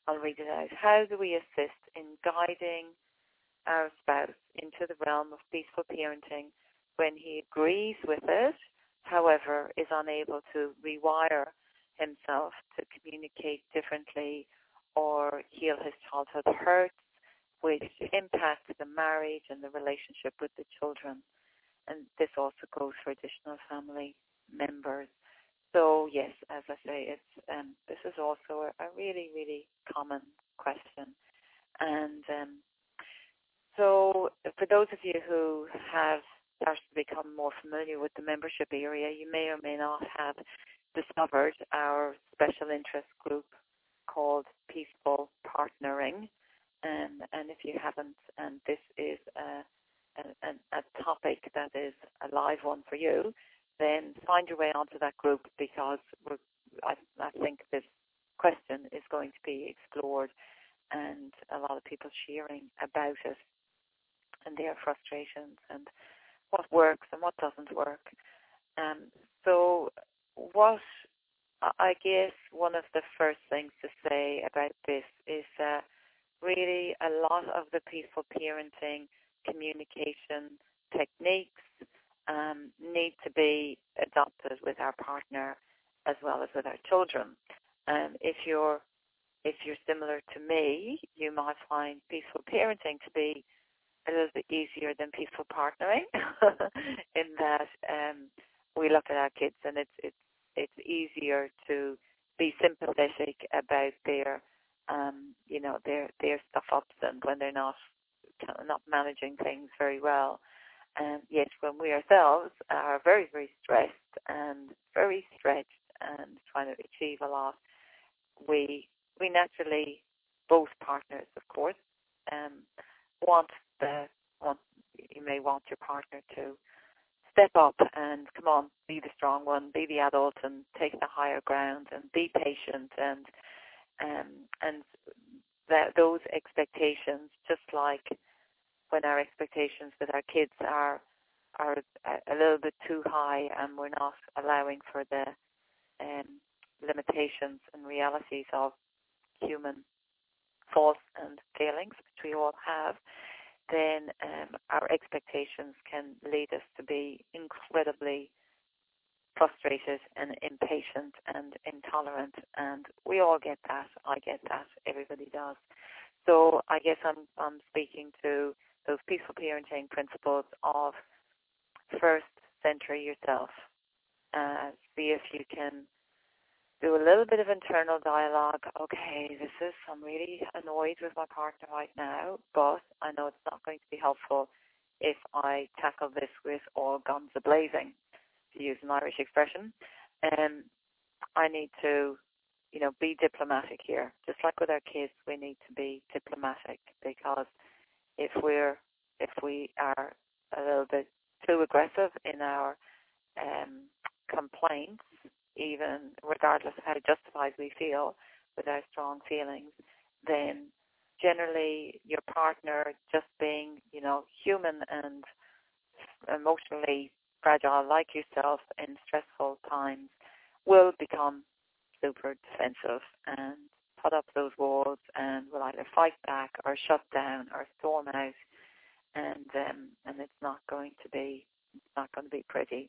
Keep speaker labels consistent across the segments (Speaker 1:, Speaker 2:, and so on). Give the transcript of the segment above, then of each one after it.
Speaker 1: I'll read it out. How do we assist in guiding our spouse into the realm of peaceful parenting when he agrees with it, however, is unable to rewire himself to communicate differently or heal his childhood hurts, which impact the marriage and the relationship with the children? And this also goes for additional family members. So yes, as I say, it's this is also a really, really common question. And so for those of you who have started to become more familiar with the membership area, you may or may not have discovered our special interest group called Peaceful Partnering. And if you haven't, and this is a topic that is a live one for you, then find your way onto that group, because I think this question is going to be explored and a lot of people sharing about it and their frustrations and what works and what doesn't work. So what I guess one of the first things to say about this is that really a lot of the peaceful parenting communication techniques need to be adopted with our partner as well as with our children. If you're similar to me, you might find peaceful parenting to be a little bit easier than peaceful partnering, in that we look at our kids and it's easier to be sympathetic about their stuff ups and when they're not managing things very well. And yet when we ourselves are very, very stressed and very stretched and trying to achieve a lot, we naturally, both partners, of course, you may want your partner to step up and come on, be the strong one, be the adult, and take the higher ground, and be patient, and that those expectations, just like when our expectations with our kids are a little bit too high, and we're not allowing for the limitations and realities of human faults and failings, which we all have, then our expectations can lead us to be incredibly frustrated and impatient and intolerant. And we all get that. I get that. Everybody does. So I guess I'm speaking to those peaceful parenting principles of first center yourself. See if you can do a little bit of internal dialogue. Okay, I'm really annoyed with my partner right now, but I know it's not going to be helpful if I tackle this with all guns a-blazing, to use an Irish expression. I need to, be diplomatic here. Just like with our kids, we need to be diplomatic, because if we are a little bit too aggressive in our complaints, even regardless of how justified we feel with our strong feelings, then generally your partner, just being, human and emotionally fragile like yourself in stressful times, will become super defensive and put up those walls and will either fight back or shut down or storm out, and it's not going to be pretty.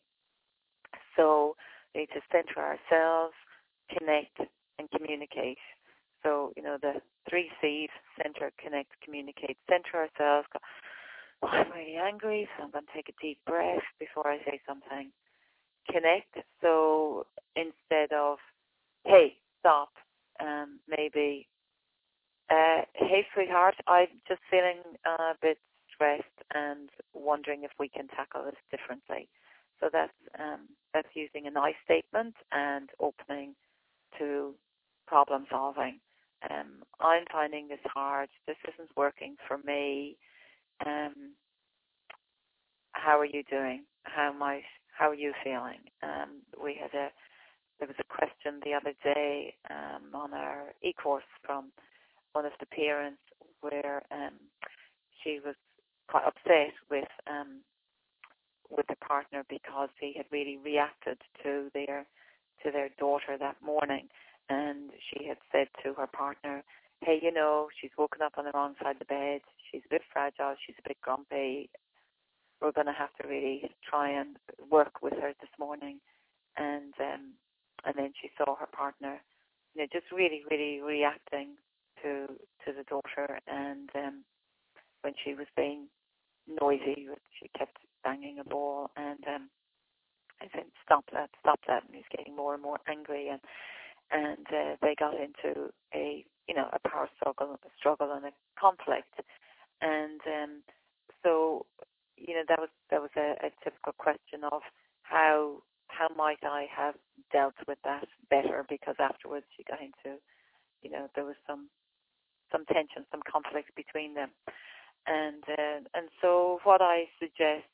Speaker 1: So we need to center ourselves, connect, and communicate. So, the 3 C's: center, connect, communicate. Center ourselves. Go, I'm really angry, so I'm going to take a deep breath before I say something. Connect. So instead of, hey, stop, maybe, hey, sweetheart, I'm just feeling a bit stressed and wondering if we can tackle this differently. So that's using an I statement and opening to problem solving. I'm finding this hard. This isn't working for me. How are you doing? How are you feeling? There was a question the other day on our e-course from one of the parents where she was quite upset with the partner because he had really reacted to their daughter that morning, and she had said to her partner, hey, she's woken up on the wrong side of the bed. She's a bit fragile. She's a bit grumpy. We're going to have to really try and work with her this morning. And then she saw her partner, just really, really reacting to the daughter. And when she was being noisy, she kept banging a ball. And I said, stop that. And he's getting more and more angry. And they got into a power struggle and a conflict. And so that was a typical question of how might I have dealt with that better, because afterwards she got into there was some tension, some conflict between them. And so what I suggest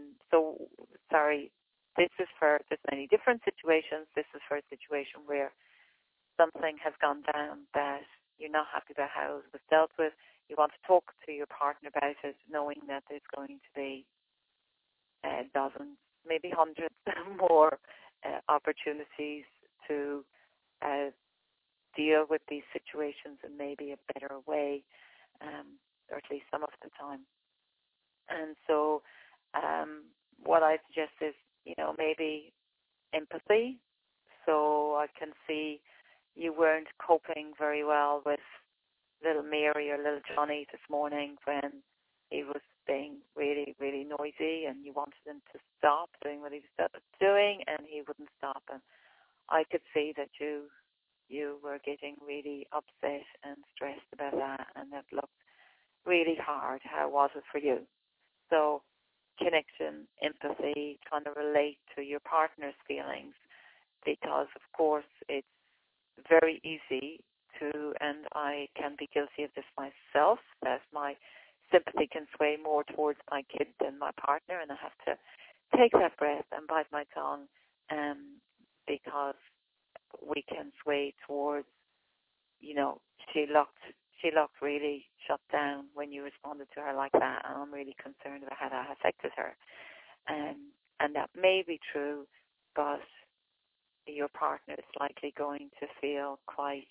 Speaker 1: this is for, there's many different situations. This is for a situation where something has gone down that you're not happy about how it was dealt with. You want to talk to your partner about it, knowing that there's going to be dozens, maybe hundreds more opportunities to deal with these situations in maybe a better way, or at least some of the time. And so what I suggest is, maybe empathy. So I can see you weren't coping very well with little Mary or little Johnny this morning when he was being really, really noisy, and you wanted him to stop doing what he was doing, and he wouldn't stop. And I could see that you were getting really upset and stressed about that, and that looked really hard. How was it for you? So connection, empathy, trying to relate to your partner's feelings, because of course it's very easy to, and I can be guilty of this myself, that my sympathy can sway more towards my kid than my partner, and I have to take that breath and bite my tongue, because we can sway towards, she looked really shut down when you responded to her like that, and I'm really concerned about how that affected her. And that may be true, but your partner is likely going to feel quite,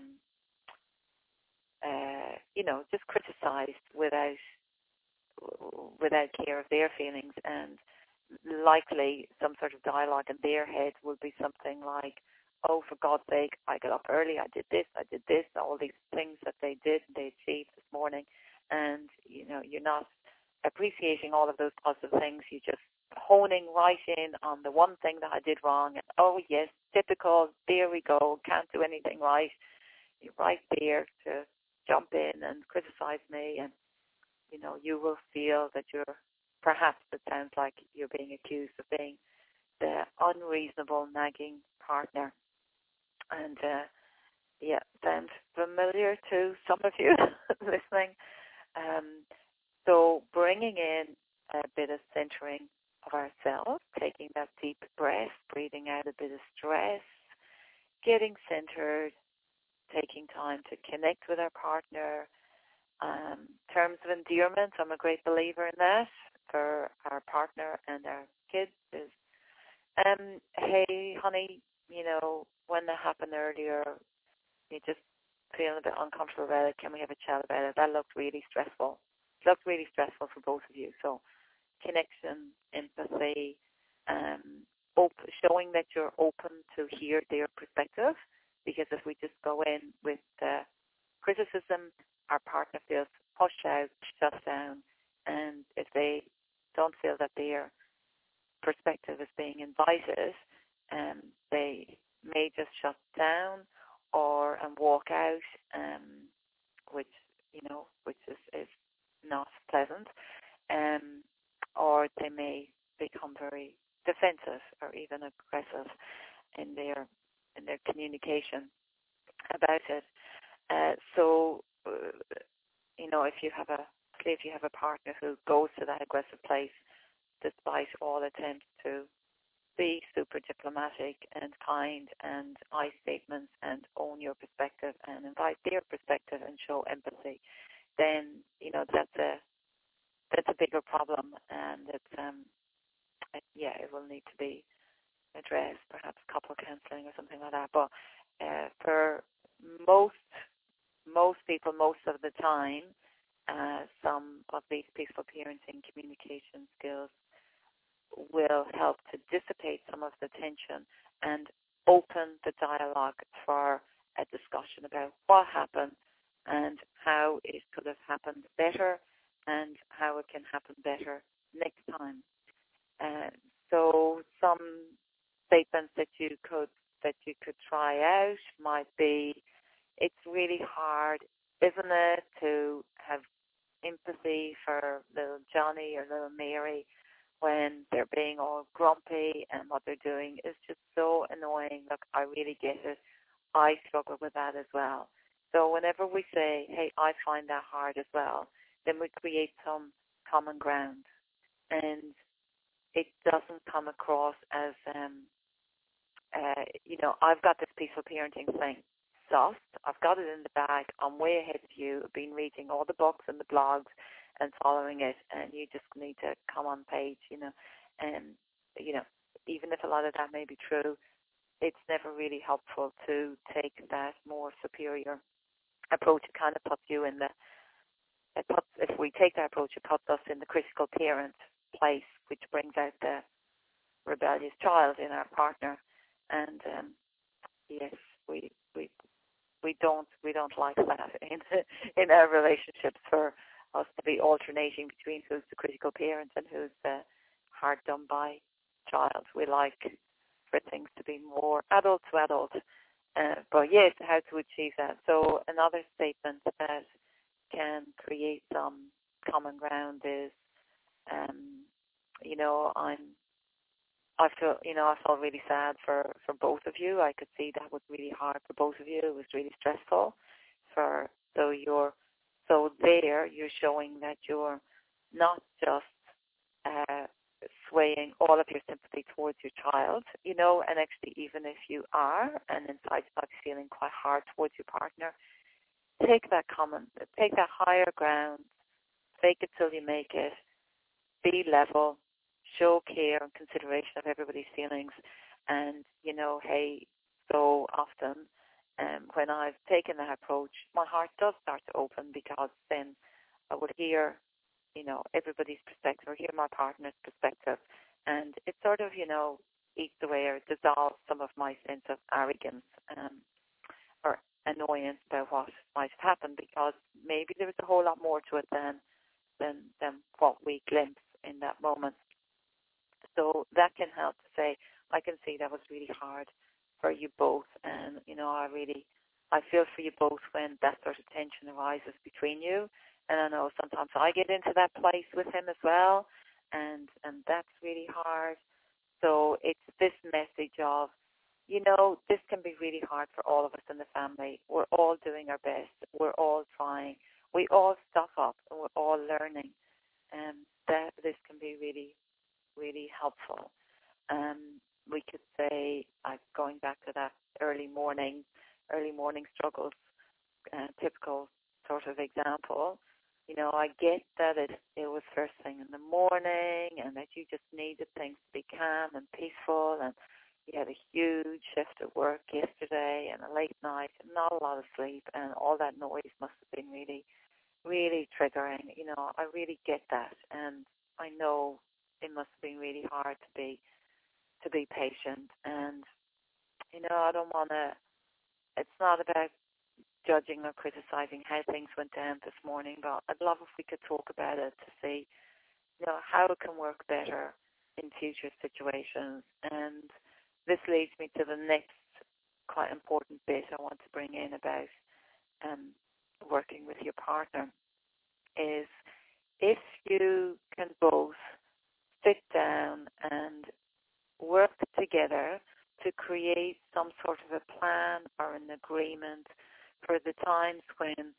Speaker 1: just criticized without care of their feelings, and likely some sort of dialogue in their head will be something like, oh, for God's sake, I got up early, I did this, all these things that they achieved this morning, and, you're not appreciating all of those positive things. You're just honing right in on the one thing that I did wrong, and, oh, yes, typical, there we go, can't do anything right. You're right there to jump in and criticize me, and, you will feel that perhaps it sounds like you're being accused of being the unreasonable, nagging partner. And sounds familiar to some of you listening. So bringing in a bit of centering of ourselves, taking that deep breath, breathing out a bit of stress, getting centered, taking time to connect with our partner. Terms of endearment, I'm a great believer in that for our partner and our kids is, hey, honey, when that happened earlier, you just feeling a bit uncomfortable about it. Can we have a chat about it? That looked really stressful. It looked really stressful for both of you. So connection, empathy, showing that you're open to hear their perspective, because if we just go in with criticism, our partner feels pushed out, shut down, and if they don't feel that their perspective is being invited, they may just shut down and walk out, which is not pleasant, or they may become very defensive or even aggressive in their communication about it. So if you have a partner who goes to that aggressive place despite all attempts to be super diplomatic and kind and I statements and own your perspective and invite their perspective and show empathy, then that's a bigger problem, and it will need to be addressed, perhaps couple counselling or something like that. But for most most people, most of the time, some of these peaceful parenting communication skills will help to dissipate some of the tension and open the dialogue for a discussion about what happened and how it could have happened better and how it can happen better next time. So some statements that you could try out might be, it's really hard, isn't it, to have empathy for little Johnny or little Mary when they're being all grumpy and what they're doing is just so annoying. Look, I really get it. I struggle with that as well. So whenever we say, hey, I find that hard as well, then we create some common ground. And it doesn't come across as, I've got this peaceful parenting thing soft. I've got it in the bag. I'm way ahead of you. I've been reading all the books and the blogs and following it, and you just need to come on page, And, even if a lot of that may be true, it's never really helpful to take that more superior approach. It kind of puts you in if we take that approach, it puts us in the critical parent place, which brings out the rebellious child in our partner. And yes, we don't like that in our relationships, for us to be alternating between who's the critical parent and who's the hard done by child. We like for things to be more adult to adult. But yes, how to achieve that. So another statement that can create some common ground is, I felt really sad for both of you. I could see that was really hard for both of you. It was really stressful. You're showing that you're not just swaying all of your sympathy towards your child, and actually even if you are, and inside you might be feeling quite hard towards your partner, take that higher ground, fake it till you make it, be level, show care and consideration of everybody's feelings. And, hey, so often when I've taken that approach, my heart does start to open, because then I would hear, everybody's perspective, or hear my partner's perspective. And it sort of, eats away or dissolves some of my sense of arrogance or annoyance about what might have happened, because maybe there was a whole lot more to it than what we glimpse in that moment. So that can help to say, I can see that was really hard for you both, and I feel for you both when that sort of tension arises between you. And I know sometimes I get into that place with him as well, and that's really hard. So it's this message of, this can be really hard for all of us in the family. We're all doing our best. We're all trying. We all stuff up, and we're all learning. And that this can be really, really helpful. We could say, going back to that early morning struggles, typical sort of example. I get that it was first thing in the morning, and that you just needed things to be calm and peaceful, and you had a huge shift at work yesterday, and a late night, and not a lot of sleep, and all that noise must have been really, really triggering. I really get that, and I know it must have been really hard to be patient. And I don't want to. It's not about judging or criticizing how things went down this morning, but I'd love if we could talk about it to see, how it can work better in future situations. And this leads me to the next quite important bit I want to bring in about working with your partner, is if you can both sit down and work together to create some sort of a plan or an agreement for the times when,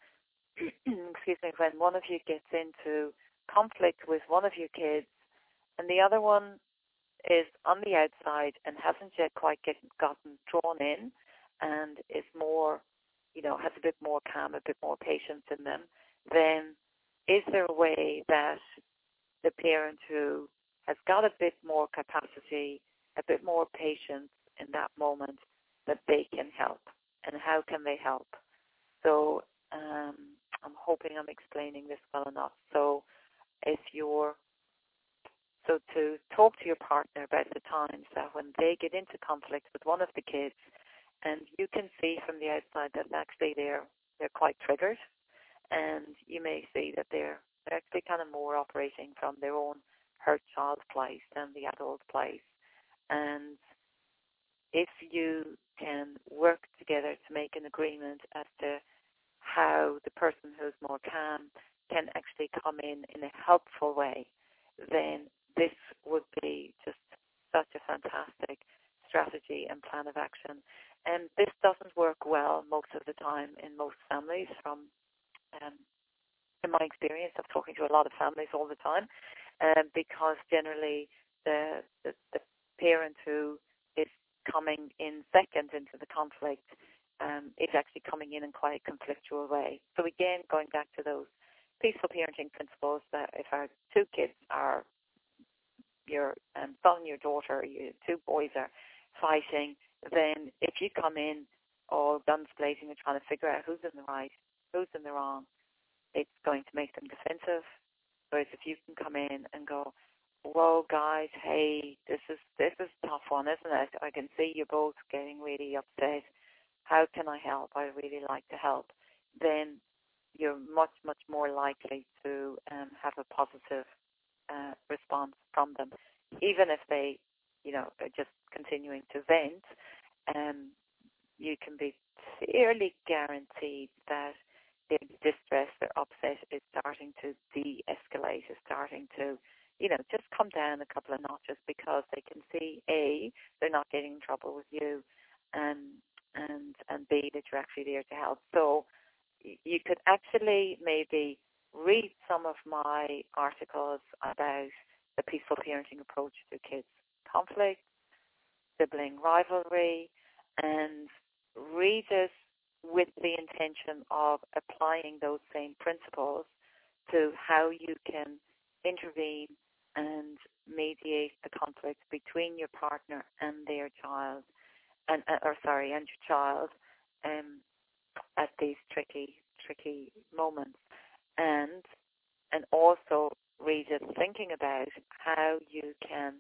Speaker 1: when one of you gets into conflict with one of your kids and the other one is on the outside and hasn't yet quite gotten drawn in and is more, has a bit more calm, a bit more patience in them, then is there a way that the parent who has got a bit more capacity, a bit more patience in that moment, that they can help? And how can they help? So hoping I'm explaining this well enough. So to talk to your partner about the times that when they get into conflict with one of the kids, and you can see from the outside that actually they're quite triggered, and you may see that they're actually kind of more operating from their own hurt child place than the adult place. And if you can work together to make an agreement as to how the person who's more calm can actually come in a helpful way, then this would be just such a fantastic strategy and plan of action. And this doesn't work well most of the time in most families. In my experience of talking to a lot of families all the time, because generally the parent who is coming in second into the conflict is actually coming in quite a conflictual way. So again, going back to those peaceful parenting principles, that if our two kids are your son, your daughter, your two boys are fighting, then if you come in all guns blazing and trying to figure out who's in the right, who's in the wrong, it's going to make them defensive. Whereas if you can come in and go, whoa, guys, hey, this is a tough one, isn't it? I can see you both getting really upset. How can I help? I really like to help. Then you're much, much more likely to have a positive response from them. Even if they, are just continuing to vent, you can be fairly guaranteed that their distress, their upset is starting to de-escalate, is starting to, just come down a couple of notches, because they can see, A, they're not getting in trouble with you, and B, that you're actually there to help. So you could actually maybe read some of my articles about the peaceful parenting approach to kids' conflict, sibling rivalry, and read it with the intention of applying those same principles to how you can intervene and mediate the conflict between your partner and their child, and your child, at these tricky moments, and also read it thinking about how you can,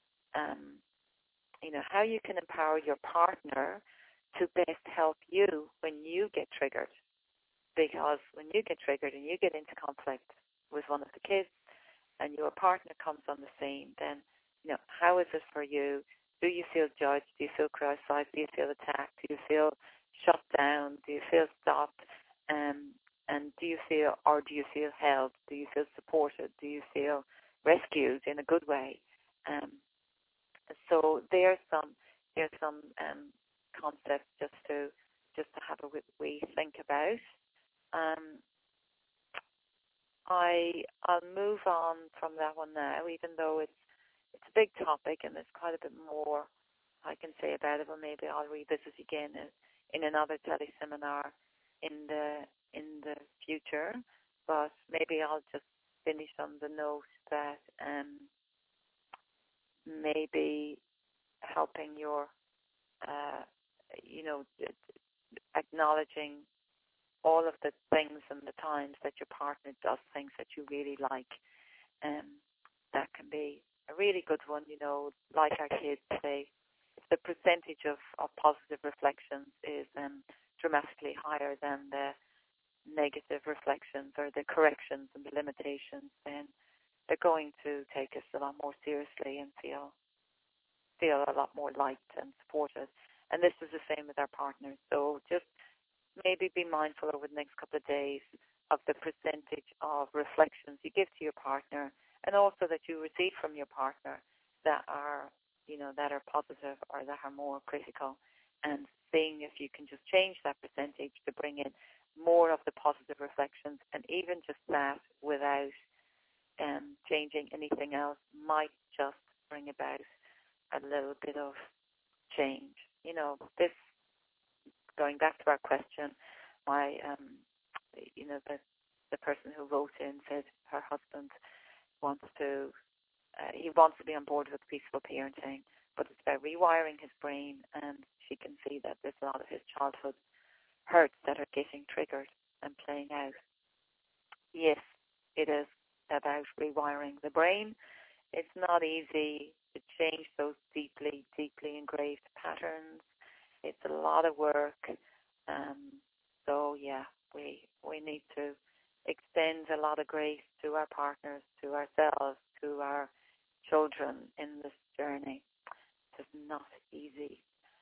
Speaker 1: how you can empower your partner to best help you when you get triggered. Because when you get triggered and you get into conflict with one of the kids and your partner comes on the scene, then, how is it for you? Do you feel judged? Do you feel criticized? Do you feel attacked? Do you feel shut down? Do you feel stopped? And do you feel held? Do you feel supported? Do you feel rescued in a good way? So there's some concepts just to have a wee think about. I'll move on from that one now, even though it's a big topic and there's quite a bit more I can say about it. But maybe I'll revisit again in another teleseminar in the future. But maybe I'll just finish on the note that maybe helping your, acknowledging all of the things and the times that your partner does things that you really like, that can be a really good one. Like our kids say, if the percentage of positive reflections is dramatically higher than the negative reflections or the corrections and the limitations, then they're going to take us a lot more seriously and feel a lot more liked and supported. And this is the same with our partners. So just maybe be mindful over the next couple of days of the percentage of reflections you give to your partner, and also that you receive from your partner that are, that are positive or that are more critical, and seeing if you can just change that percentage to bring in more of the positive reflections. And even just that without changing anything else might just bring about a little bit of change. This, going back to our question, the person who wrote in said her husband wants to be on board with peaceful parenting, but it's about rewiring his brain, and she can see that there's a lot of his childhood hurts that are getting triggered and playing out. yes, it is about rewiring the brain. It's not easy to change those deeply, deeply engraved patterns. It's a lot of work. Um, so yeah, we need to extend a lot of grace to our partners, to ourselves, to our children in this journey. It's not easy.